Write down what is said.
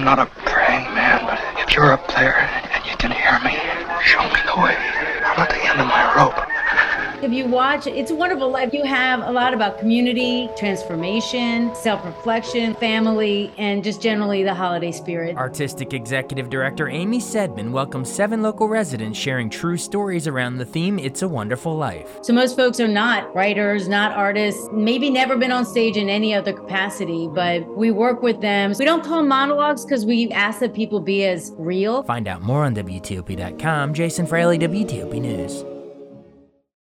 I'm not a praying man, but if you're up there and you can hear me, show me the way. I'm at the end of my rope. If you watch It's a Wonderful Life, you have a lot about community, transformation, self-reflection, family, and just generally the holiday spirit. Artistic Executive Director Amy Sedman welcomes 7 local residents sharing true stories around the theme It's a Wonderful Life. So most folks are not writers, not artists, maybe never been on stage in any other capacity, but we work with them. We don't call them monologues because we ask that people be as real. Find out more on WTOP.com. Jason Fraley, WTOP News.